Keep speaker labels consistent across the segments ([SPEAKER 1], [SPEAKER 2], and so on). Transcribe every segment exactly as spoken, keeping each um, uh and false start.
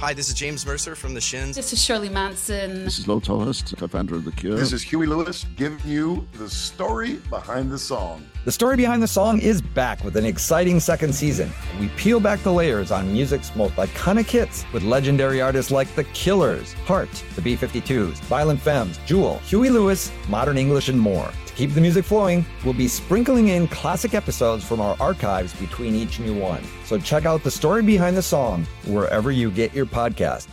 [SPEAKER 1] Hi, this is James Mercer from The Shins.
[SPEAKER 2] This is Shirley Manson.
[SPEAKER 3] This is Lo Tolhurst, co-founder of The Cure.
[SPEAKER 4] This is Huey Lewis, giving you the story behind the song.
[SPEAKER 5] The Story Behind the Song is back with an exciting second season. We peel back the layers on music's most iconic hits with legendary artists like The Killers, Heart, the B fifty-twos, Violent Femmes, Jewel, Huey Lewis, Modern English, and more. To keep the music flowing, we'll be sprinkling in classic episodes from our archives between each new one. So check out The Story Behind the Song wherever you get your podcast.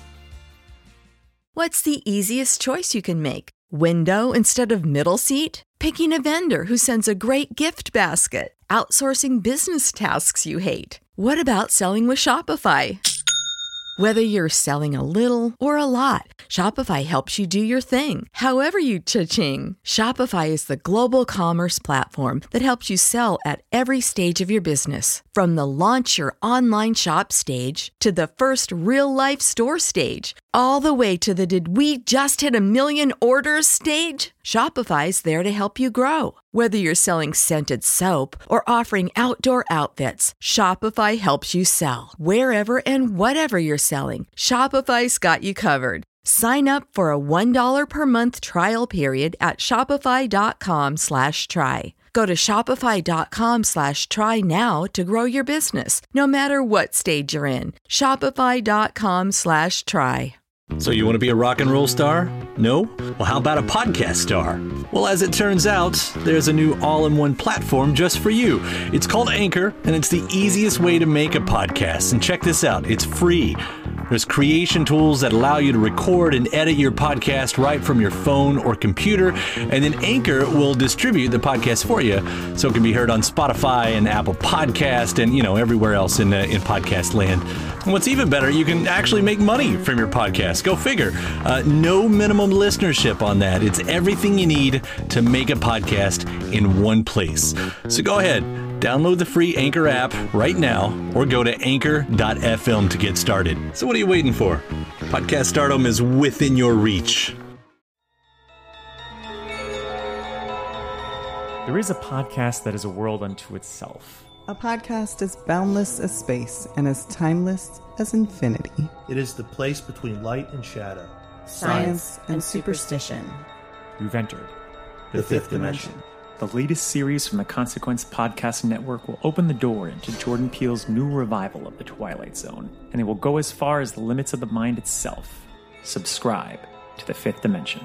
[SPEAKER 6] What's the easiest choice you can make? Window instead of middle seat? Picking a vendor who sends a great gift basket? Outsourcing business tasks you hate? What about selling with Shopify? Whether you're selling a little or a lot, Shopify helps you do your thing, however you cha-ching. Shopify is the global commerce platform that helps you sell at every stage of your business. From the launch your online shop stage to the first real-life store stage, all the way to the did we just hit a million orders stage. Shopify's there to help you grow. Whether you're selling scented soap or offering outdoor outfits, Shopify helps you sell. Wherever and whatever you're selling, Shopify's got you covered. Sign up for a one dollar per month trial period at shopify.com slash try. Go to shopify.com slash try now to grow your business, no matter what stage you're in. Shopify.com slash try.
[SPEAKER 7] So you want to be a rock and roll star? No? Well, how about a podcast star? Well, as it turns out, there's a new all-in-one platform just for you. It's called Anchor, and it's the easiest way to make a podcast. And check this out, it's free. There's creation tools that allow you to record and edit your podcast right from your phone or computer, and then Anchor will distribute the podcast for you so it can be heard on Spotify and Apple Podcast and, you know, everywhere else in, uh, in podcast land. And what's even better, you can actually make money from your podcast. Go figure. Uh, no minimum listenership on that. It's everything you need to make a podcast in one place. So go ahead. Download the free Anchor app right now or go to anchor dot f m to get started. So what are you waiting for? Podcast stardom is within your reach.
[SPEAKER 8] There is a podcast that is a world unto itself.
[SPEAKER 9] A podcast as boundless as space and as timeless as infinity.
[SPEAKER 10] It is the place between light and shadow.
[SPEAKER 9] Science, Science and superstition.
[SPEAKER 8] You've entered
[SPEAKER 10] the, the fifth dimension. dimension.
[SPEAKER 8] The latest series from the Consequence Podcast Network will open the door into Jordan Peele's new revival of The Twilight Zone, and it will go as far as the limits of the mind itself. Subscribe to The Fifth Dimension.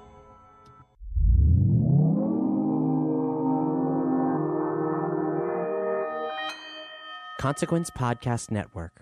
[SPEAKER 11] Consequence Podcast Network.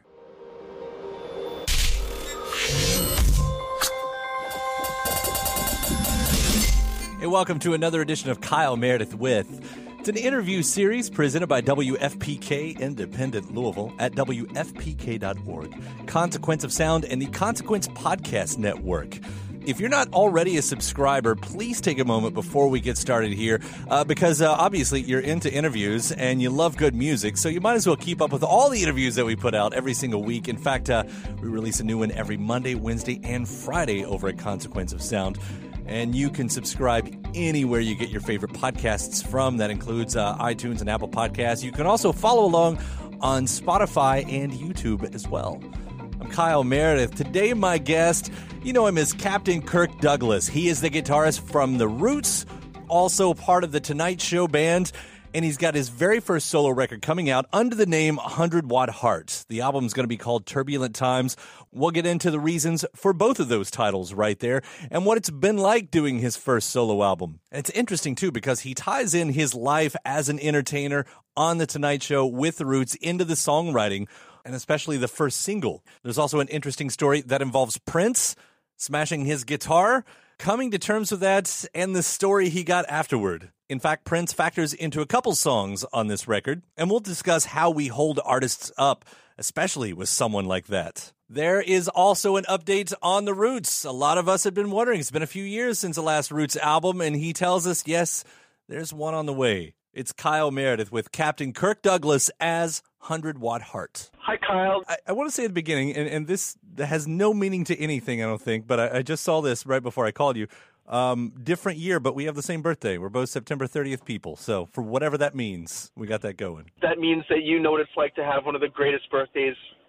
[SPEAKER 7] Hey, welcome to another edition of Kyle Meredith With. It's an interview series presented by W F P K Independent Louisville at W F P K dot org, Consequence of Sound, and the Consequence Podcast Network. If you're not already a subscriber, please take a moment before we get started here uh, because uh, obviously you're into interviews and you love good music, so you might as well keep up with all the interviews that we put out every single week. In fact, uh, we release a new one every Monday, Wednesday, and Friday over at Consequence of Sound. And you can subscribe anywhere you get your favorite podcasts from. That includes uh, iTunes and Apple Podcasts. You can also follow along on Spotify and YouTube as well. I'm Kyle Meredith. Today, my guest, you know him as Captain Kirk Douglas. He is the guitarist from The Roots, also part of the Tonight Show band, and he's got his very first solo record coming out under the name one hundred watt Heart. The album's going to be called Turbulent Times. We'll get into the reasons for both of those titles right there and what it's been like doing his first solo album. And it's interesting, too, because he ties in his life as an entertainer on The Tonight Show with The Roots into the songwriting, and especially the first single. There's also an interesting story that involves Prince smashing his guitar, coming to terms with that, and the story he got afterward. In fact, Prince factors into a couple songs on this record, and we'll discuss how we hold artists up, especially with someone like that. There is also an update on The Roots. A lot of us have been wondering. It's been a few years since the last Roots album, and he tells us, yes, there's one on the way. It's Kyle Meredith with Captain Kirk Douglas as one hundred watt Heart.
[SPEAKER 12] Hi, Kyle.
[SPEAKER 7] I, I want to say at the beginning, and, and this has no meaning to anything, I don't think, but I, I just saw this right before I called you. Um, different year, but we have the same birthday. We're both September thirtieth people. So for whatever that means, we got that going.
[SPEAKER 12] That means that you know what it's like to have one of the greatest birthdays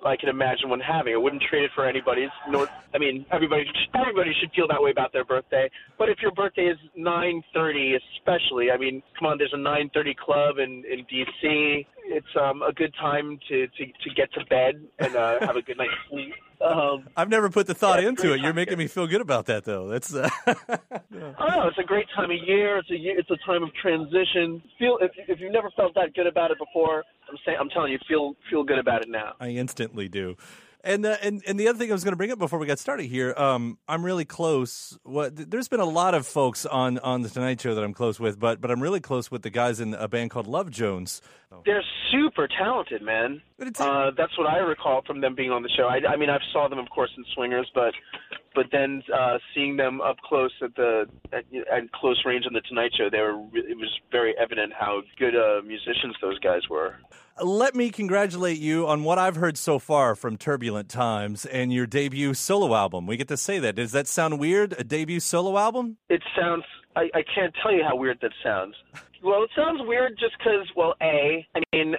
[SPEAKER 2] I can imagine one having. I wouldn't trade it for anybody's. Nor, I mean, everybody everybody should feel that way about their birthday. But if your birthday is nine thirty, especially, I mean, come on, there's a nine thirty club in, in D C. It's um, a good time to, to, to get to bed and uh, have a good night's sleep. Um,
[SPEAKER 7] I've never put the thought
[SPEAKER 2] yeah,
[SPEAKER 7] into it. You're making me feel good about that, though. That's. Uh,
[SPEAKER 2] yeah. Oh no, it's a great time of year. It's a it's a time of transition. Feel if if you've never felt that good about it before, I'm saying I'm telling you, feel feel good about it now.
[SPEAKER 7] I instantly do. And, uh, and and the other thing I was going to bring up before we got started here, um, I'm really close. What there's been a lot of folks on, on the Tonight Show that I'm close with, but but I'm really close with the guys in a band called Love Jones.
[SPEAKER 2] They're super talented, man. Uh, that's what I recall from them being on the show. I, I mean, I saw them, of course, in Swingers, but but then uh, seeing them up close at the at, at close range on the Tonight Show, they were it was very evident how good uh, musicians those guys were.
[SPEAKER 7] Let me congratulate you on what I've heard so far from Turbulent Times and your debut solo album. We get to say that. Does that sound weird, a debut solo album?
[SPEAKER 2] It sounds, I, I can't tell you how weird that sounds. Well, it sounds weird just because, well, A, I mean,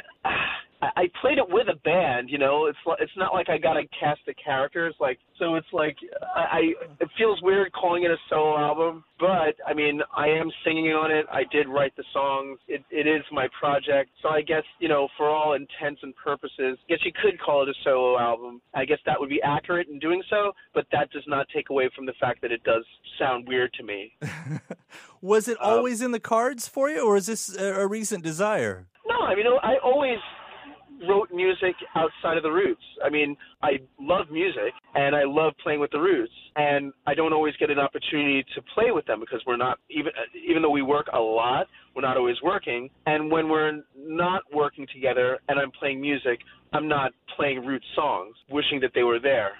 [SPEAKER 2] I played it with a band, you know. It's it's not like I got to cast the characters, like so. It's like I, I it feels weird calling it a solo album, but I mean I am singing on it. I did write the songs. It it is my project, so I guess you know for all intents and purposes, I guess you could call it a solo album. I guess that would be accurate in doing so, but that does not take away from the fact that it does sound weird to me.
[SPEAKER 7] Was it
[SPEAKER 2] um,
[SPEAKER 7] always in the cards for you, or is this a, a recent desire?
[SPEAKER 2] No, I mean I always wrote music outside of the Roots. I mean, I love music, and I love playing with the Roots, and I don't always get an opportunity to play with them because we're not, even even though we work a lot, we're not always working, and when we're not working together and I'm playing music, I'm not playing Roots songs, wishing that they were there.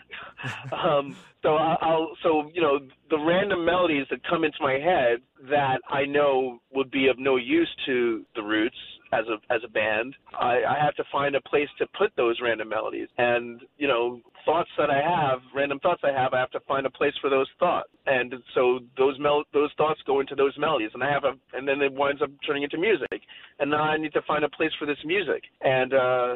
[SPEAKER 2] um, so I'll, so, you know, the random melodies that come into my head that I know would be of no use to the Roots as a as a band, I, I have to find a place to put those random melodies. And, you know, thoughts that I have, random thoughts I have, I have to find a place for those thoughts. And so those mel- those thoughts go into those melodies, and I have a, and then it winds up turning into music. And now I need to find a place for this music. And uh,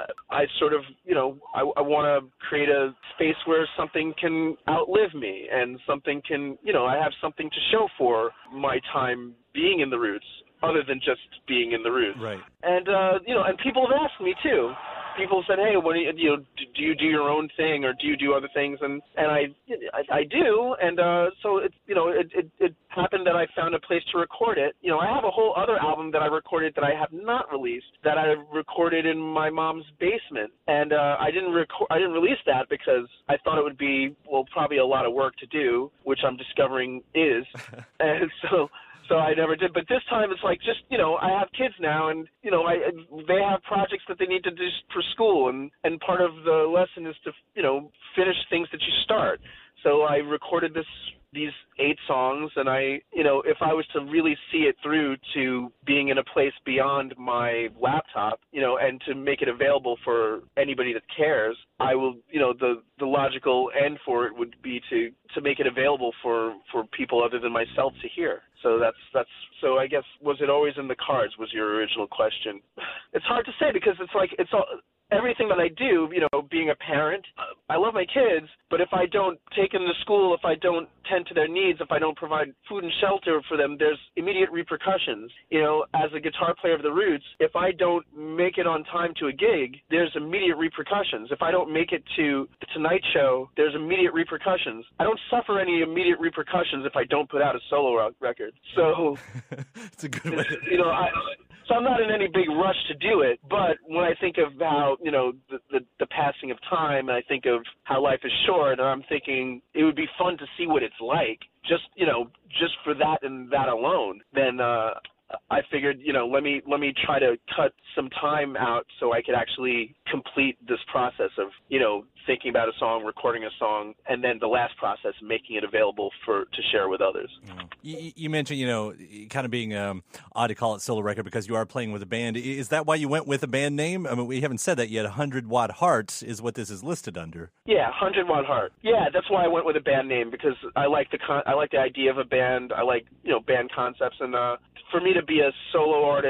[SPEAKER 2] I sort of, you know, I, I want to create a space where something can outlive me, and something can, you know, I have something to show for my time being in the Roots, other than just being in the Roots.
[SPEAKER 7] Right.
[SPEAKER 2] And, uh, you know, and people have asked me, too. People said, hey, what do you, you know, do you do your own thing, or do you do other things? And, and I, I, I do. And uh, so, it, you know, it, it, it happened that I found a place to record it. You know, I have a whole other album that I recorded that I have not released, that I recorded in my mom's basement. And uh, I didn't record, I didn't release that because I thought it would be, well, probably a lot of work to do, which I'm discovering is. And so... So I never did. But this time it's like just, you know, I have kids now, and, you know, I they have projects that they need to do for school. And, and part of the lesson is to, you know, finish things that you start. So I recorded this these eight songs, and I, you know, if I was to really see it through to being in a place beyond my laptop, you know, and to make it available for anybody that cares, I will, you know, the, the logical end for it would be to, to make it available for, for people other than myself to hear. So that's, that's, so I guess, was it always in the cards was your original question. It's hard to say because it's like, it's all, everything that I do, you know, being a parent, I love my kids, but if I don't take them to school, if I don't tend to their needs, if I don't provide food and shelter for them, there's immediate repercussions. You know, as a guitar player of the Roots, if I don't make it on time to a gig, there's immediate repercussions. If I don't make it to the Tonight Show, there's immediate repercussions. I don't suffer any immediate repercussions if I don't put out a solo record. So,
[SPEAKER 7] it's a good way to...
[SPEAKER 2] you know, I... So I'm not in any big rush to do it, but when I think of how, you know, the, the, the passing of time, and I think of how life is short, and I'm thinking it would be fun to see what it's like, just, you know, just for that and that alone, then uh, I figured, you know, let me let me try to cut some time out so I could actually complete this process of, you know, thinking about a song, recording a song, and then the last process, making it available for to share with others.
[SPEAKER 7] Yeah. You, you mentioned, you know, kind of being um, odd to call it solo record because you are playing with a band. Is that why you went with a band name? I mean, we haven't said that yet. one hundred Watt Heart is what this is listed under.
[SPEAKER 2] Yeah, one hundred Watt Heart. Yeah, that's why I went with a band name, because I like the con- I like the idea of a band. I like, you know, band concepts, and uh, for me to be a solo artist,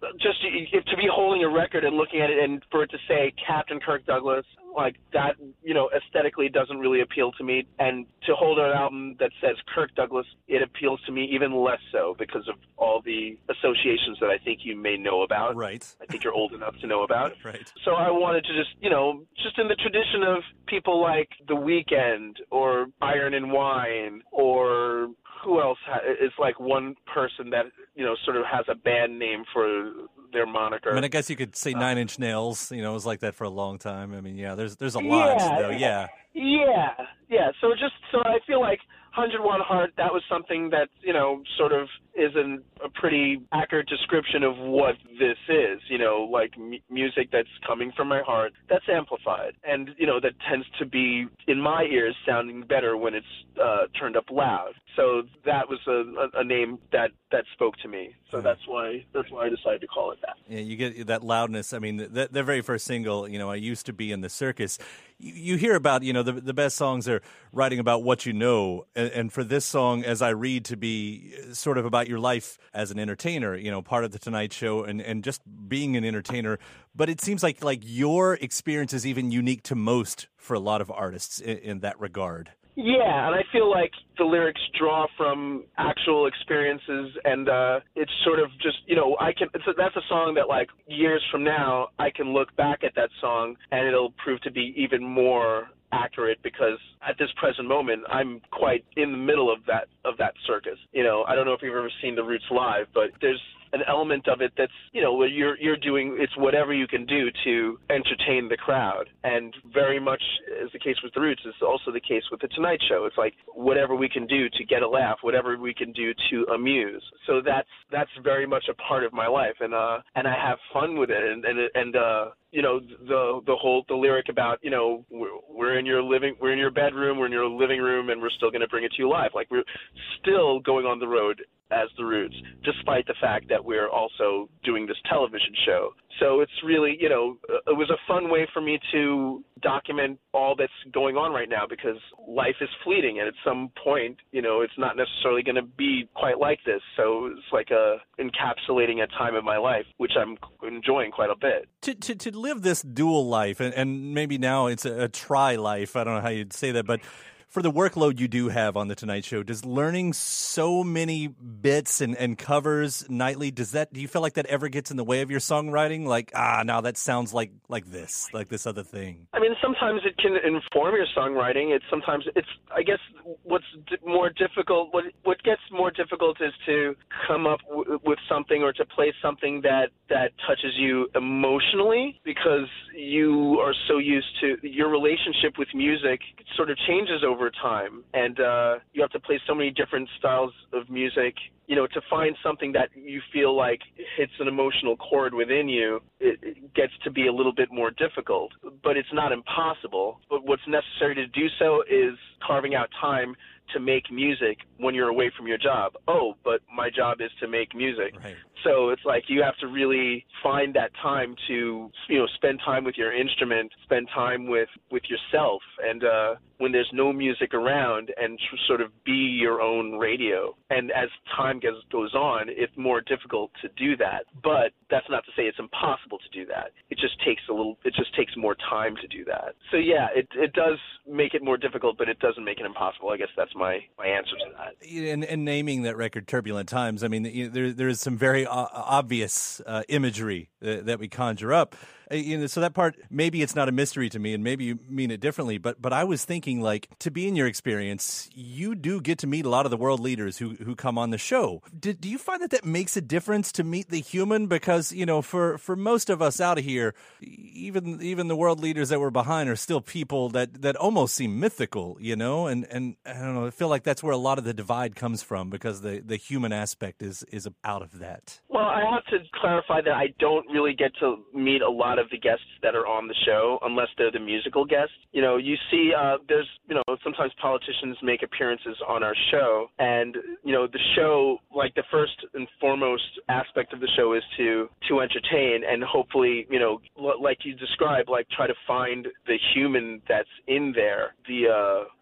[SPEAKER 2] just to be holding a record and looking at it and for it to say Captain Kirk Douglas, like that, you know, aesthetically doesn't really appeal to me. And to hold an album that says Kirk Douglas, it appeals to me even less so because of all the associations that I think you may know about.
[SPEAKER 7] Right.
[SPEAKER 2] I think you're old enough to know about.
[SPEAKER 7] Right.
[SPEAKER 2] So I wanted to just, you know, just in the tradition of people like The Weeknd or Iron and Wine, or who else ha- is like one person that, you know, sort of has a band name for their moniker.
[SPEAKER 7] I mean, I guess you could say uh, Nine Inch Nails, you know, it was like that for a long time. I mean, yeah, there's there's a lot,
[SPEAKER 2] yeah,
[SPEAKER 7] though, yeah.
[SPEAKER 2] Yeah, yeah. So just, so I feel like one hundred Watt Heart, that was something that, you know, sort of is an, a pretty accurate description of what this is, you know, like m- music that's coming from my heart, that's amplified. And, you know, that tends to be, in my ears, sounding better when it's uh, turned up loud. So that was a, a, a name that, that spoke to me. So that's why that's why I decided to call it that.
[SPEAKER 7] Yeah, you get that loudness. I mean, the, their very first single, you know, I Used to Be in the Circus. You, you hear about, you know, the the best songs are writing about what you know. And, and for this song, As I Read, to be sort of about your life as an entertainer, you know, part of the Tonight Show and, and just being an entertainer. But it seems like like your experience is even unique to most for a lot of artists in, in that regard.
[SPEAKER 2] Yeah, and I feel like the lyrics draw from actual experiences, and uh, it's sort of just, you know, I can. It's a, that's a song that, like, years from now, I can look back at that song, and it'll prove to be even more accurate because at this present moment, I'm quite in the middle of that of that circus. You know, I don't know if you've ever seen The Roots live, but there's an element of it that's, you know, where you're you're doing, it's whatever you can do to entertain the crowd. And very much as the case with The Roots, is also the case with The Tonight Show. It's like whatever we can do to get a laugh, whatever we can do to amuse. So that's that's very much a part of my life, and uh and I have fun with it. And and and uh you know, the the whole the lyric about, you know, we're, we're in your living we're in your bedroom, we're in your living room, and we're still going to bring it to you live. Like, we're still going on the road as The Roots, despite the fact that we're also doing this television show. So it's really, you know, it was a fun way for me to document all that's going on right now, because life is fleeting, and at some point, you know, it's not necessarily going to be quite like this. So it's like a encapsulating a time of my life, which I'm enjoying quite a bit.
[SPEAKER 7] To to, to live this dual life, and, and maybe now it's a, a tri-life, I don't know how you'd say that, but for the workload you do have on The Tonight Show, does learning so many bits and, and covers nightly, does that, do you feel like that ever gets in the way of your songwriting? Like, ah, now that sounds like, like this, like this other thing.
[SPEAKER 2] I mean, sometimes it can inform your songwriting. It's sometimes, it's, I guess what's d- more difficult, what what gets more difficult is to come up w- with something or to play something that, that touches you emotionally, because you are so used to, your relationship with music sort of changes over time, and uh, you have to play so many different styles of music. You know, to find something that you feel like hits an emotional chord within you, it, it gets to be a little bit more difficult. But it's not impossible. But what's necessary to do so is carving out time to make music when you're away from your job. Oh, but my job is to make music.
[SPEAKER 7] Right.
[SPEAKER 2] So it's like you have to really find that time to, you know, spend time with your instrument, spend time with, with yourself, and uh, when there's no music around, and tr- sort of be your own radio. And as time goes, goes on, it's more difficult to do that. But that's not to say it's impossible to do that. It just takes a little, it just takes more time to do that. So yeah, it it does make it more difficult, but it doesn't make it impossible. I guess that's my, my answer to that.
[SPEAKER 7] And, and naming that record Turbulent Times, I mean, you know, there there is some very uh, obvious uh, imagery that, that we conjure up. Uh, you know, so that part, maybe it's not a mystery to me, and maybe you mean it differently, but but I was thinking, like, to be in your experience, you do get to meet a lot of the world leaders who, who come on the show. Do, do you find that that makes a difference to meet the human? Because, you know, for, for most of us out of here, even even the world leaders that we're behind are still people that, that almost seem mythical, you know? And, and I don't know, I feel like that's where a lot of the divide comes from, because the, the human aspect is, is out of that.
[SPEAKER 2] Well, I have to clarify that I don't really get to meet a lot of the guests that are on the show unless they're the musical guests. You know, you see, uh, there's, you know, sometimes politicians make appearances on our show, and, you know, the show, like, the first and foremost aspect of the show is to, to entertain, and hopefully, you know, l- like you described, like, try to find the human that's in there, the, uh,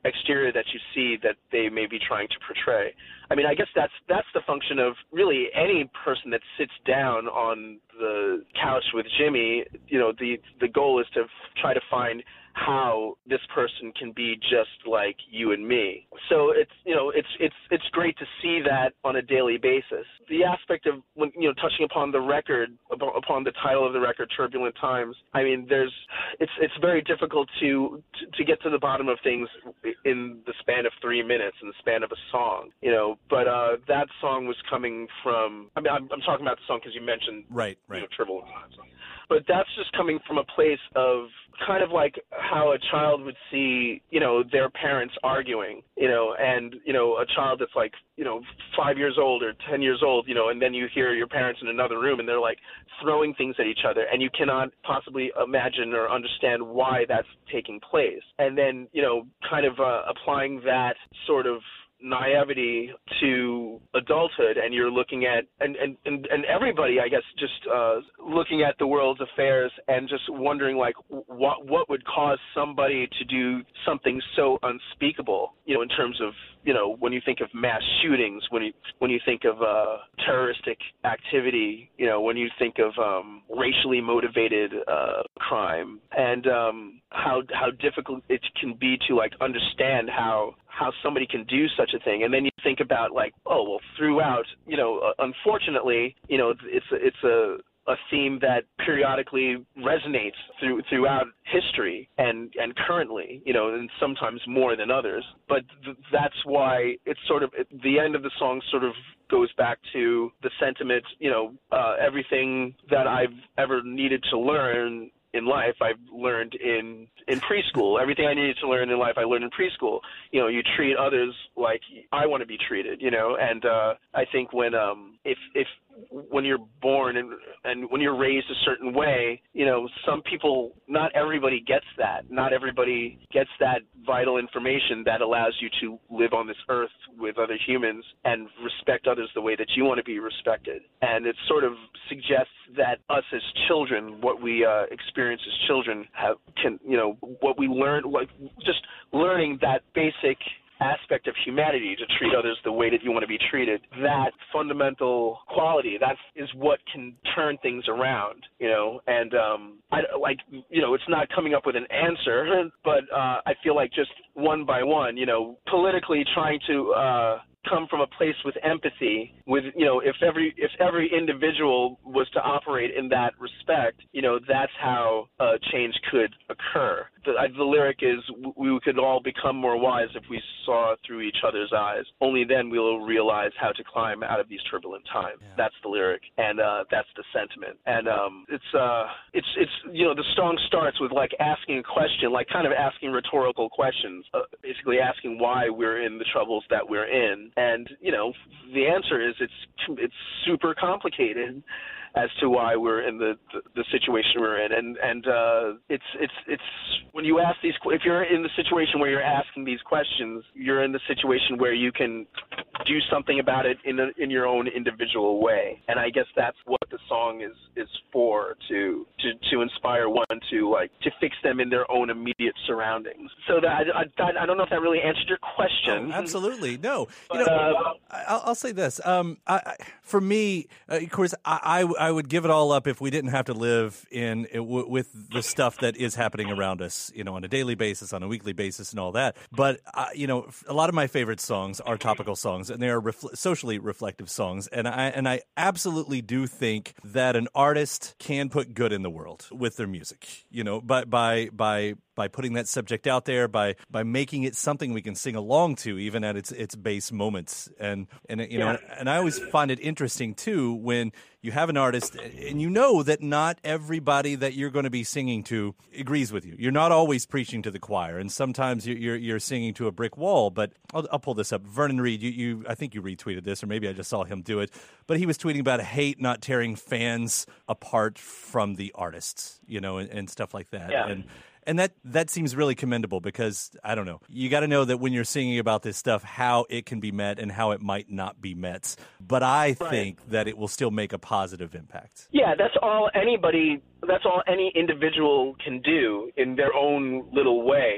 [SPEAKER 2] exterior that you see that they may be trying to portray. I mean, I guess that's that's the function of really any person that sits down on the couch with Jimmy. You know, the the goal is to f- try to find how this person can be just like you and me. So it's, you know, it's it's it's great to see that on a daily basis. The aspect of, when, you know, touching upon the record, upon the title of the record, Turbulent Times, I mean, there's it's it's very difficult to to, to get to the bottom of things in the span of three minutes, in the span of a song, you know. But uh, that song was coming from, I mean, I'm, I'm talking about the song because you mentioned,
[SPEAKER 7] right, right.
[SPEAKER 2] you know, Turbulent Times. But that's just coming from a place of kind of like how a child would see, you know, their parents arguing, you know, and, you know, a child that's like, you know, five years old or ten years old, you know, and then you hear your parents in another room and they're like throwing things at each other, and you cannot possibly imagine or understand why that's taking place. And then, you know, kind of uh, applying that sort of naivety to adulthood, and you're looking at and and and, and everybody, I guess, just uh looking at the world's affairs and just wondering, like, what what would cause somebody to do something so unspeakable, you know, in terms of, you know, when you think of mass shootings, when you when you think of uh terroristic activity, you know, when you think of um racially motivated uh crime, and um how how difficult it can be to, like, understand how how somebody can do such a thing. And then you think about, like, oh, well, throughout, you know, uh, unfortunately, you know, it's it's a a theme that periodically resonates through throughout history and and currently, you know, and sometimes more than others. But th- that's why it's sort of, it, the end of the song sort of goes back to the sentiment, you know, uh, everything that I've ever needed to learn in life, I've learned in, in preschool. Everything I needed to learn in life, I learned in preschool. You know, you treat others like I want to be treated, you know, and uh, I think when, um, if, if, when you're born and and when you're raised a certain way, you know, some people, not everybody gets that. Not everybody gets that vital information that allows you to live on this earth with other humans and respect others the way that you want to be respected. And it sort of suggests that us as children, what we uh, experience as children, have can, you know, what we learn, like just learning that basic aspect of humanity, to treat others the way that you want to be treated, that fundamental quality, that is what can turn things around, you know. And um I like, you know, it's not coming up with an answer, but uh I feel like just one by one, you know, politically trying to uh come from a place with empathy, with, you know, if every if every individual was to operate in that respect, you know, that's how uh, change could occur. The, uh, the lyric is, we could all become more wise if we saw through each other's eyes. Only then we'll realize how to climb out of these turbulent times. Yeah. That's the lyric, and uh, that's the sentiment. And um, it's uh, it's it's you know, the song starts with, like, asking a question, like kind of asking rhetorical questions, uh, basically asking why we're in the troubles that we're in. And, you know, the answer is it's it's super complicated as to why we're in the, the, the situation we're in. And and uh, it's it's it's when you ask these, if you're in the situation where you're asking these questions, you're in the situation where you can do something about it in a, in your own individual way. And I guess that's what the song is is for, to to to inspire one to, like, to fix them in their own immediate surroundings. So that I, I, I don't know if that really answered your question.
[SPEAKER 7] Oh, absolutely. No.
[SPEAKER 2] But,
[SPEAKER 7] you know,
[SPEAKER 2] uh,
[SPEAKER 7] I'll, I'll say this. Um, I, I, for me, uh, of course, I, I I would give it all up if we didn't have to live in it, w- with the stuff that is happening around us, you know, on a daily basis, on a weekly basis, and all that. But uh, you know, a lot of my favorite songs are topical songs, and they are refl- socially reflective songs. And I and I absolutely do think that an artist can put good in the world with their music, you know, by by by. by putting that subject out there, by by making it something we can sing along to, even at its its base moments. And and you know,
[SPEAKER 2] yeah.
[SPEAKER 7] and I always find it interesting too when you have an artist and you know that not everybody that you're going to be singing to agrees with you. You're not always preaching to the choir, and sometimes you're you're, you're singing to a brick wall. But I'll, I'll pull this up. Vernon Reid, you, you I think you retweeted this, or maybe I just saw him do it. But he was tweeting about hate not tearing fans apart from the artists, you know, and, and stuff like that.
[SPEAKER 2] Yeah.
[SPEAKER 7] And And that, that seems really commendable because, I don't know, you got to know that when you're singing about this stuff, how it can be met and how it might not be met. But I
[SPEAKER 2] right.
[SPEAKER 7] think that it will still make a positive impact.
[SPEAKER 2] Yeah, that's all anybody, that's all any individual can do in their own little way.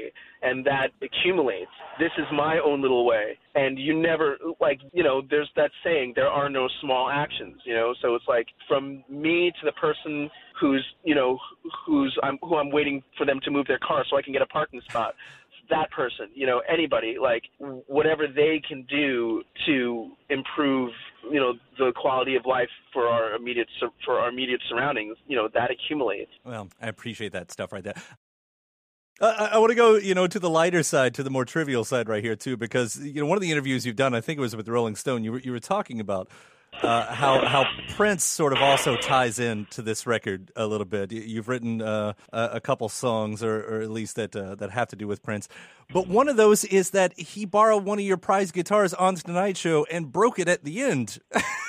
[SPEAKER 2] and that accumulates. This is my own little way. And you never, like, you know, there's that saying, there are no small actions, you know? So it's like from me to the person who's, you know, who's I'm, who I'm waiting for them to move their car so I can get a parking spot. That person, you know, anybody, like whatever they can do to improve, you know, the quality of life for our immediate for our immediate surroundings, you know, that accumulates.
[SPEAKER 7] Well, I appreciate that stuff right there. Uh, I, I want to go, you know, to the lighter side, to the more trivial side right here too, because you know one of the interviews you've done, I think it was with Rolling Stone. You were you were talking about. Uh, how how Prince sort of also ties in to this record a little bit. You've written uh, a, a couple songs, or, or at least that uh, that have to do with Prince. But one of those is that he borrowed one of your prized guitars on the Tonight Show and broke it at the end.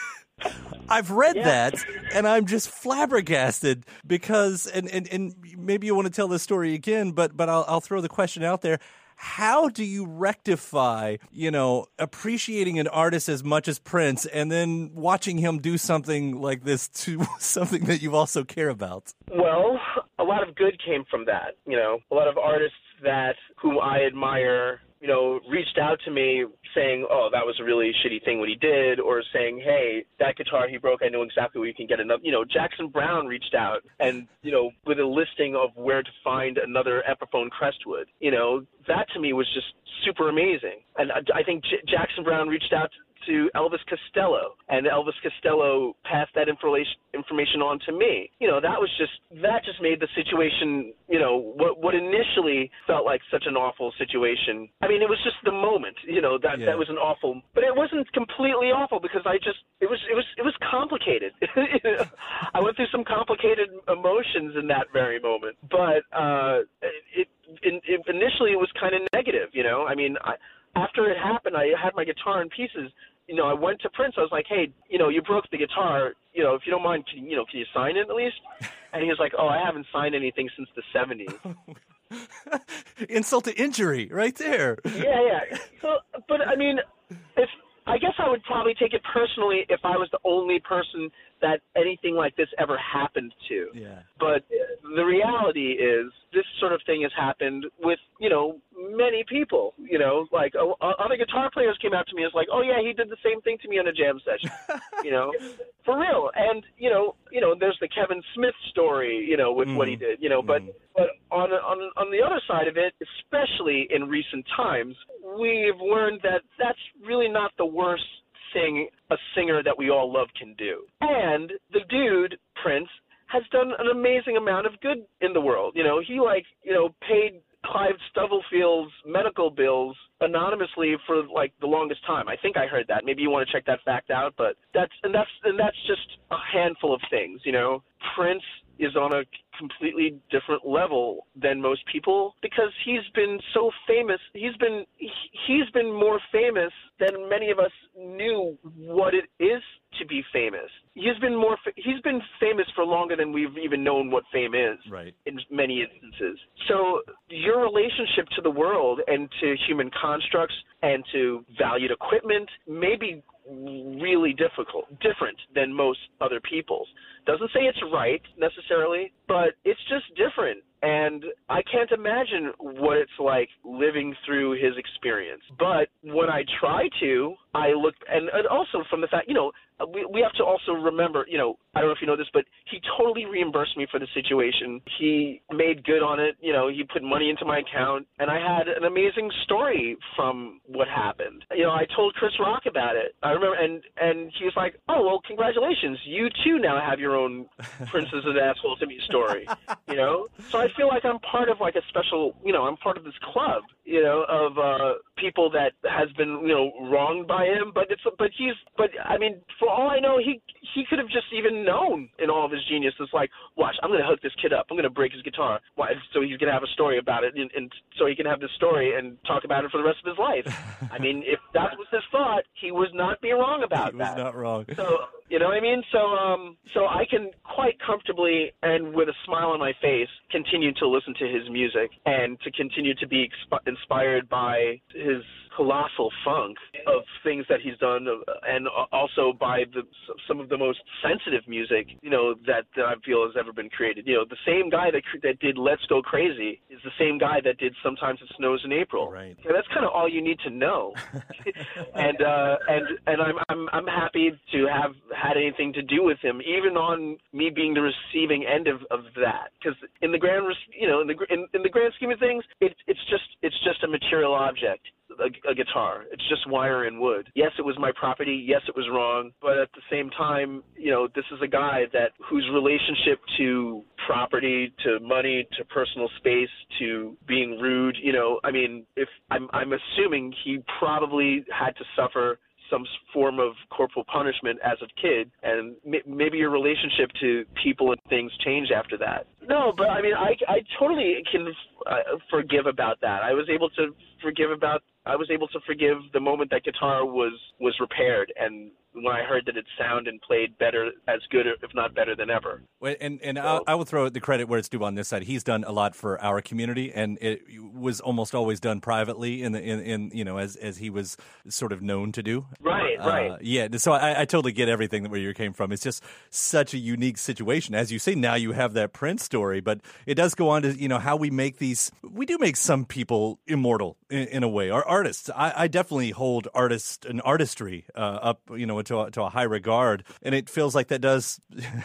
[SPEAKER 7] I've read
[SPEAKER 2] yeah.
[SPEAKER 7] that, and I'm just flabbergasted because, and, and, and maybe you want to tell this story again, but but I'll, I'll throw the question out there. How do you rectify, you know, appreciating an artist as much as Prince and then watching him do something like this to something that you also care about?
[SPEAKER 2] Well, a lot of good came from that. You know, a lot of artists that whom I admire, you know, reached out to me saying, oh, that was a really shitty thing what he did, or saying, hey, that guitar he broke, I know exactly where you can get another. You know, Jackson Browne reached out and, you know, with a listing of where to find another Epiphone Crestwood. You know, that to me was just super amazing. And I, I think J- Jackson Browne reached out to Elvis Costello, and Elvis Costello passed that information information on to me. You know, that was just that just made the situation, you know, what what initially felt like such an awful situation. I mean, it was just the moment, you know, that
[SPEAKER 7] yeah.
[SPEAKER 2] that was an awful, but it wasn't completely awful because I just it was it was it was complicated. I went through some complicated emotions in that very moment, but uh, it, it, it initially it was kind of negative, you know. I mean, I, after it happened, I had my guitar in pieces. You know, I went to Prince. I was like, hey, you know, you broke the guitar. You know, if you don't mind, can, you know, can you sign it at least? And he was like, oh, I haven't signed anything since the seventies.
[SPEAKER 7] Insult to injury right there.
[SPEAKER 2] Yeah, yeah. So, but, I mean, if I guess I would probably take it personally if I was the only person that anything like this ever happened to.
[SPEAKER 7] Yeah.
[SPEAKER 2] But the reality is this sort of thing has happened with, you know, many people, you know, like uh, other guitar players came out to me and was like, oh yeah, he did the same thing to me on a jam session, you know, for real. And, you know, you know, there's the Kevin Smith story, you know, with mm. what he did, you know, but, mm. but on, on, on the other side of it, especially in recent times, we've learned that that's really not the worst thing a singer that we all love can do. And the dude, Prince, has done an amazing amount of good in the world. You know, he like, you know, paid Clive Stubblefield's medical bills anonymously for like the longest time. I think I heard that. Maybe you want to check that fact out, but that's and that's and that's just a handful of things, you know. Prince is on a completely different level than most people because he's been so famous. He's been he's been more famous than many of us knew what it is to be famous. He's been more he's been famous for longer than we've even known what fame is.
[SPEAKER 7] Right.
[SPEAKER 2] In many instances. So your relationship to the world and to human constructs and to valued equipment may be really difficult, different than most other people's. Doesn't say it's right necessarily, but it's just different. And I can't imagine what it's like living through his experience. But when I try to, I look, and, and also from the fact, you know, we we have to also remember, you know, I don't know if you know this, but he totally reimbursed me for the situation. He made good on it. You know, he put money into my account, and I had an amazing story from what happened. You know, I told Chris Rock about it. I remember, and, and he was like, oh, well, congratulations. You, too, now have your own Prince is an asshole to me story, you know? So I feel like I'm part of, like, a special, you know, I'm part of this club, you know, of uh, people that has been, you know, wronged by him. But it's, but he's, but, I mean, for all I know, he he could have just even known in all of his genius. It's like, watch, I'm going to hook this kid up. I'm going to break his guitar. Why? So he's going to have a story about it, and, and so he can have this story and talk about it for the rest of his life. I mean, if that was his thought, he was not being wrong about
[SPEAKER 7] he
[SPEAKER 2] that.
[SPEAKER 7] He was not wrong.
[SPEAKER 2] So, you know what I mean? So, um, so I can quite comfortably and with a smile on my face continue to listen to his music and to continue to be exp- inspired by his colossal funk of things that he's done, and also by the some of the most sensitive music, you know, that, that I feel has ever been created. You know, the same guy that that did Let's Go Crazy is the same guy that did Sometimes It Snows in April.
[SPEAKER 7] Right.
[SPEAKER 2] And that's kind of all you need to know. and uh, and and I'm I'm I'm happy to have had anything to do with him, even on me being the receiving end of, of that. Because in the grand, you know, in the in, in the grand scheme of things, it, it's just it's just a material object. A, a guitar. It's just wire and wood. Yes, it was my property. Yes, it was wrong. But at the same time, you know, this is a guy that whose relationship to property, to money, to personal space, to being rude, you know, I mean, if I'm, I'm assuming he probably had to suffer some form of corporal punishment as a kid, and m- maybe your relationship to people and things changed after that. No, but I mean, I, I totally can uh, forgive about that. I was able to forgive about, I was able to forgive the moment that guitar was, was repaired, and when I heard that it sounded and played better, as good, if not better than ever.
[SPEAKER 7] Well, and and
[SPEAKER 2] so,
[SPEAKER 7] I will throw the credit where it's due on this side. He's done a lot for our community, and it was almost always done privately, in the in, in you know as as he was sort of known to do.
[SPEAKER 2] Right,
[SPEAKER 7] uh,
[SPEAKER 2] right.
[SPEAKER 7] Yeah, so I, I totally get everything that where you came from. It's just such a unique situation, as you say. Now you have that Prince story, but it does go on to you know how we make these. We do make some people immortal in, in a way. Our artists, I, I definitely hold artist and artistry uh, up, you know, to a, to a high regard, and it feels like that does.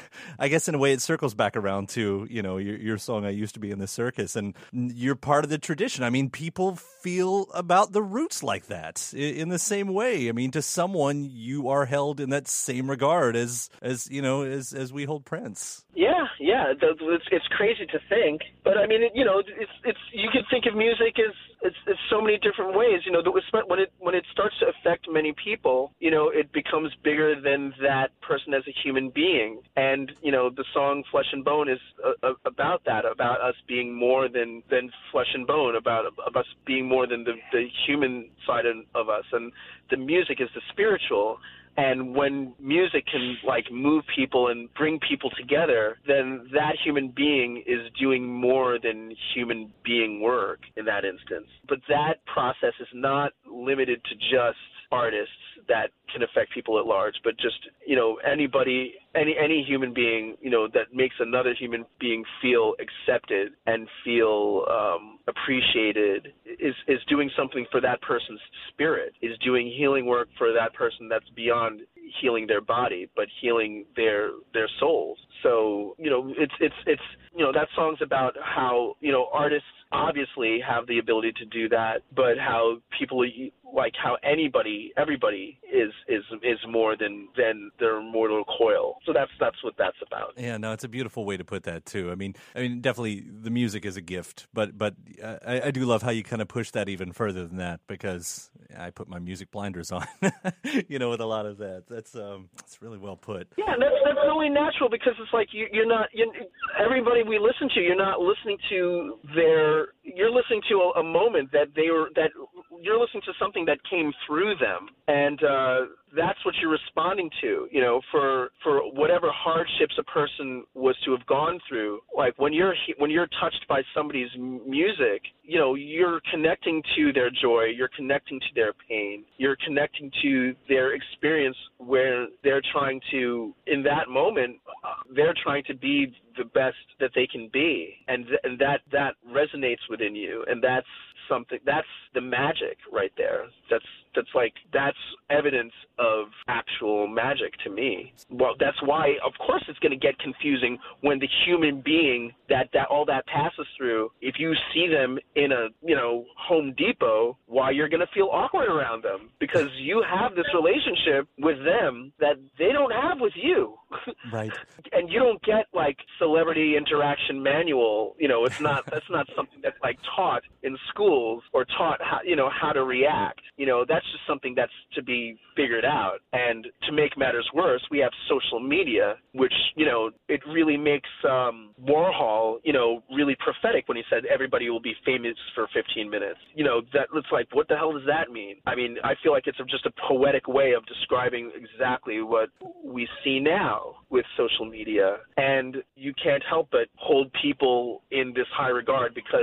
[SPEAKER 7] I guess in a way, it circles back around to you know your, your song "I Used to Be in the Circus," and you're part of the tradition. I mean, people feel about the Roots like that in, in the same way. I mean, to someone, you are held in that same regard as as you know as as we hold Prince.
[SPEAKER 2] Yeah, yeah, it's it's crazy to think, but I mean, it, you know, it's it's you can think of music as it's, it's so many different ways. You know, when it when it starts to affect many people, you know, it becomes bigger than that person as a human being. And you know, the song "Flesh and Bone" is uh, about that, about us being more than, than flesh and bone, about, about us being more than the, the human side of, of us, and the music is the spiritual. And when music can, like, move people and bring people together, then that human being is doing more than human being work in that instance. But that process is not limited to just artists that can affect people at large, but just, you know, anybody, any any human being, you know, that makes another human being feel accepted and feel um, appreciated is, is doing something for that person's spirit, is doing healing work for that person that's beyond healing their body, but healing their their souls. So, you know, it's it's it's you know, that song's about how, you know, artists obviously have the ability to do that, but how people, like how anybody, everybody is is is more than than their mortal coil. So that's that's what that's about.
[SPEAKER 7] Yeah, no, it's a beautiful way to put that too. I mean, I mean, definitely the music is a gift, but but I, I do love how you kind of push that even further than that, because I put my music blinders on, you know, with a lot of that. That's um, that's really well put.
[SPEAKER 2] Yeah, that's that's only natural, because it's like you, you're not you, everybody we listen to. You're not listening to their. You're listening to a, a moment that they were that you're listening to something that came through them, and uh, that's what you're responding to. You know, for for whatever hardships a person was to have gone through. Like when you're when you're touched by somebody's music, you know, you're connecting to their joy, you're connecting to their pain, you're connecting to their experience where they're trying to, in that moment, uh, they're trying to be the best that they can be, and th- and that that resonates within you, and that's something, that's the magic right there. That's that's like that's evidence of actual magic to me. Well, that's why, of course, it's going to get confusing when the human being that that all that passes through, if you see them in a, you know, Home Depot, why you're going to feel awkward around them, because you have this relationship with them that they don't have with you.
[SPEAKER 7] Right.
[SPEAKER 2] And you don't get like celebrity interaction manual. You know, it's not that's not something that's like taught in schools or taught how, you know, how to react. You know, that's just something that's to be figured out. And to make matters worse, we have social media, which, you know, it really makes um, Warhol, you know, really prophetic when he said everybody will be famous for fifteen minutes. You know, that it's like, what the hell does that mean? I mean, I feel like it's just a poetic way of describing exactly what we see now with social media. And you can't help but hold people in this high regard, because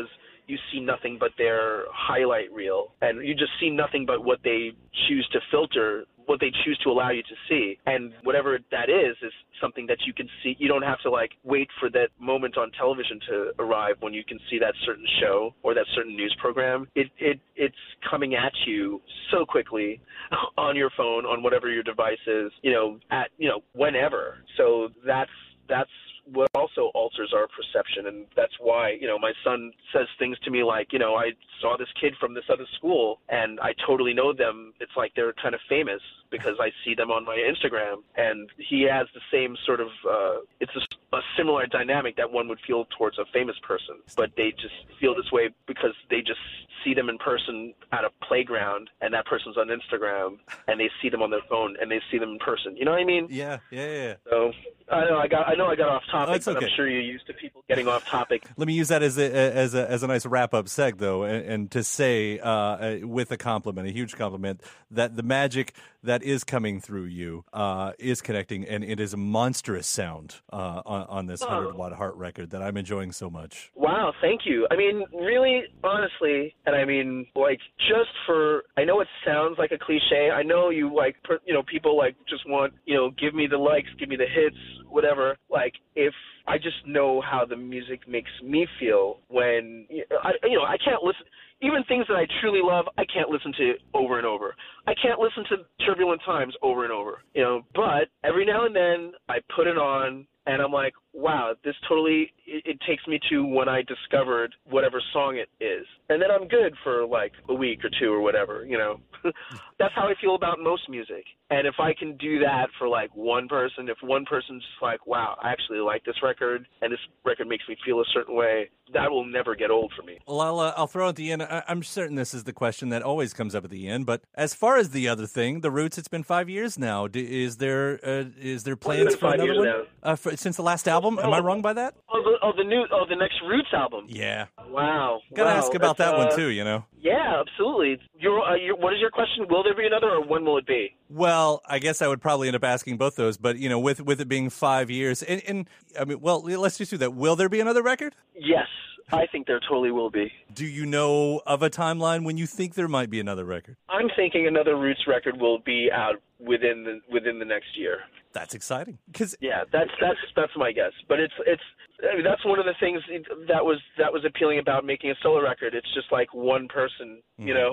[SPEAKER 2] you see nothing but their highlight reel, and you just see nothing but what they choose to filter, what they choose to allow you to see. And whatever that is, is something that you can see. You don't have to like wait for that moment on television to arrive when you can see that certain show or that certain news program. It, it, it's coming at you so quickly on your phone, on whatever your device is, you know, at, you know, whenever. So that's, that's, what also alters our perception, and that's why, you know, my son says things to me like, you know, I saw this kid from this other school, and I totally know them. It's like they're kind of famous because I see them on my Instagram, and he has the same sort of, uh, it's a, a similar dynamic that one would feel towards a famous person, but they just feel this way because they just see them in person at a playground, and that person's on Instagram, and they see them on their phone, and they see them in person. You know what I mean?
[SPEAKER 7] Yeah, yeah, yeah.
[SPEAKER 2] So I know I got I know I got off topic,
[SPEAKER 7] Oh, it's
[SPEAKER 2] but
[SPEAKER 7] okay.
[SPEAKER 2] I'm sure you're used to people getting off topic.
[SPEAKER 7] Let me use that as a as a as a nice wrap up seg though, and, and to say uh, with a compliment, a huge compliment, that the magic that is coming through you uh, is connecting, and it is a monstrous sound uh, on, on this
[SPEAKER 2] Oh.
[SPEAKER 7] hundred watt heart record that I'm enjoying so much.
[SPEAKER 2] Wow, thank you. I mean, really, honestly, and I mean, like, just for, I know it sounds like a cliche. I know you, like, per, you know, people, like, just want, you know, give me the likes, give me the hits, whatever. Like, if I just know how the music makes me feel when, I, you know, I can't listen, even things that I truly love, I can't listen to over and over. I can't listen to Turbulent Times over and over, you know, but every now and then I put it on, and I'm like, wow, this totally, it, it takes me to when I discovered whatever song it is. And then I'm good for like a week or two or whatever, you know. That's how I feel about most music. And if I can do that for like one person, if one person's just like, wow, I actually like this record, and this record makes me feel a certain way, that will never get old for me.
[SPEAKER 7] Well, I'll, uh, I'll throw at the end. I, I'm certain this is the question that always comes up at the end. But as far as the other thing, the Roots, it's been five years now. Do, is there uh, is there plans for another one uh, for, since the last album? Am I wrong by that?
[SPEAKER 2] Oh, the, oh, the new, oh, the next Roots album.
[SPEAKER 7] Yeah.
[SPEAKER 2] Wow.
[SPEAKER 7] Gotta
[SPEAKER 2] wow.
[SPEAKER 7] ask about
[SPEAKER 2] That's,
[SPEAKER 7] that
[SPEAKER 2] uh,
[SPEAKER 7] one too. You know.
[SPEAKER 2] Yeah, absolutely. Your, uh, your, what is your question? Will there be another, or when will it be?
[SPEAKER 7] Well, I guess I would probably end up asking both those, but you know, with with it being five years, and, and I mean, well, let's just do that. Will there be another record?
[SPEAKER 2] Yes, I think there totally will be.
[SPEAKER 7] Do you know of a timeline when you think there might be another record?
[SPEAKER 2] I'm thinking another Roots record will be out within the within the next year.
[SPEAKER 7] That's exciting. Cause
[SPEAKER 2] yeah, that's that's that's my guess. But it's it's I mean, that's one of the things that was that was appealing about making a solo record. It's just like one person, you know.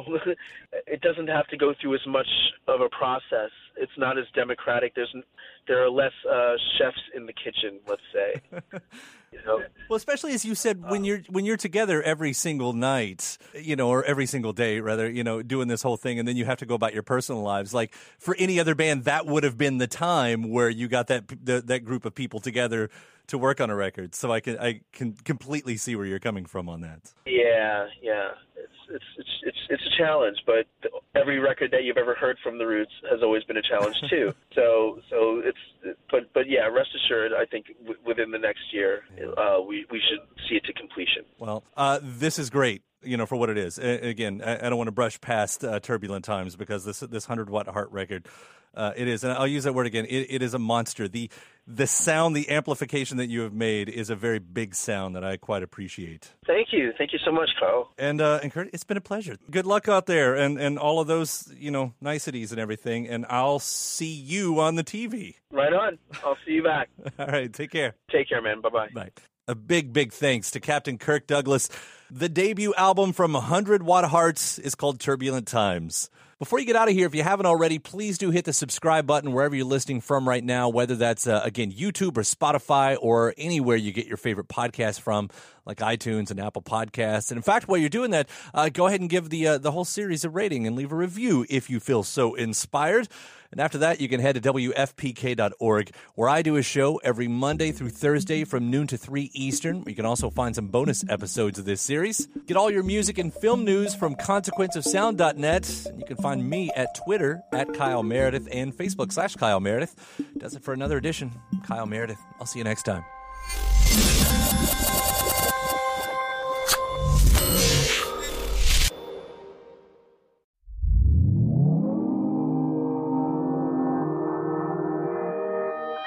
[SPEAKER 2] It doesn't have to go through as much of a process. It's not as democratic. There's there are less uh, chefs in the kitchen, let's say. You know?
[SPEAKER 7] Well, especially as you said, when you're when you're together every single night, you know, or every single day, rather, you know, doing this whole thing, and then you have to go about your personal lives. Like for any other band, that would have been the time where you got that the, that group of people together to work on a record. So I can I can completely see where you're coming from on that.
[SPEAKER 2] Yeah, yeah. It's it's it's it's it's a challenge, but every record that you've ever heard from the Roots has always been a challenge too. so so it's but but yeah, rest assured, I think w- within the next year, uh, we we should see it to completion.
[SPEAKER 7] Well, uh, this is great. You know, for what it is. A- again, I, I don't want to brush past uh, Turbulent Times because this this hundred watt heart record, uh, it is, and I'll use that word again. It, it is a monster. The the sound, the amplification that you have made is a very big sound that I quite appreciate.
[SPEAKER 2] Thank you, thank you so much, Kyle.
[SPEAKER 7] And uh, and Kurt, it's been a pleasure. Good luck out there, and and all of those you know niceties and everything. And I'll see you on the T V.
[SPEAKER 2] Right on. I'll see you back.
[SPEAKER 7] All right, take care.
[SPEAKER 2] Take care, man. Bye bye.
[SPEAKER 7] Bye. A big, big thanks to Captain Kirk Douglas. The debut album from hundred watt Hearts is called Turbulent Times. Before you get out of here, if you haven't already, please do hit the subscribe button wherever you're listening from right now, whether that's, uh, again, YouTube or Spotify or anywhere you get your favorite podcast from, like iTunes and Apple Podcasts. And in fact, while you're doing that, uh, go ahead and give the uh, the whole series a rating and leave a review if you feel so inspired. And after that, you can head to W F P K dot org, where I do a show every Monday through Thursday from noon to three Eastern. You can also find some bonus episodes of this series. Get all your music and film news from consequence of sound dot net. And you can find me at Twitter, at Kyle Meredith, and Facebook slash Kyle Meredith. Does it for another edition. Kyle Meredith. I'll see you next time.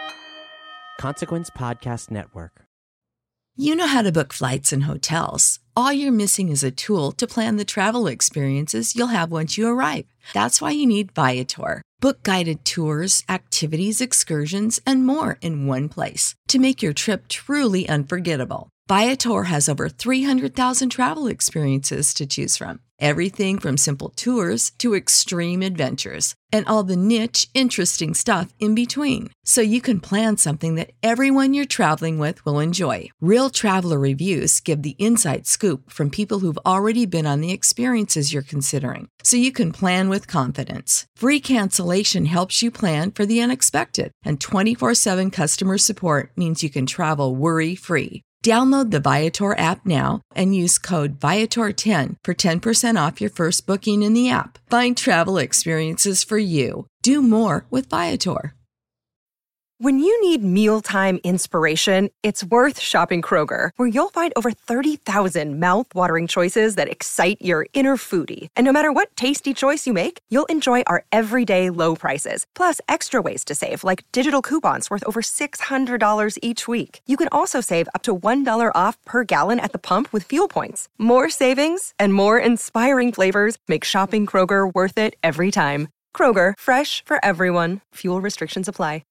[SPEAKER 11] Consequence Podcast Network.
[SPEAKER 6] You know how to book flights and hotels. all you're missing is a tool to plan the travel experiences you'll have once you arrive. That's why you need Viator. Book guided tours, activities, excursions, and more in one place to make your trip truly unforgettable. Viator has over three hundred thousand travel experiences to choose from. Everything from simple tours to extreme adventures and all the niche, interesting stuff in between. So you can plan something that everyone you're traveling with will enjoy. Real traveler reviews give the inside scoop from people who've already been on the experiences you're considering. So you can plan with confidence. Free cancellation helps you plan for the unexpected. And twenty-four seven customer support means you can travel worry-free. Download the Viator app now and use code Viator ten for ten percent off your first booking in the app. Find travel experiences for you. Do more with Viator.
[SPEAKER 12] When you need mealtime inspiration, it's worth shopping Kroger, where you'll find over thirty thousand mouth-watering choices that excite your inner foodie. And no matter what tasty choice you make, you'll enjoy our everyday low prices, plus extra ways to save, like digital coupons worth over six hundred dollars each week. You can also save up to one dollar off per gallon at the pump with fuel points. More savings and more inspiring flavors make shopping Kroger worth it every time. Kroger, fresh for everyone. Fuel restrictions apply.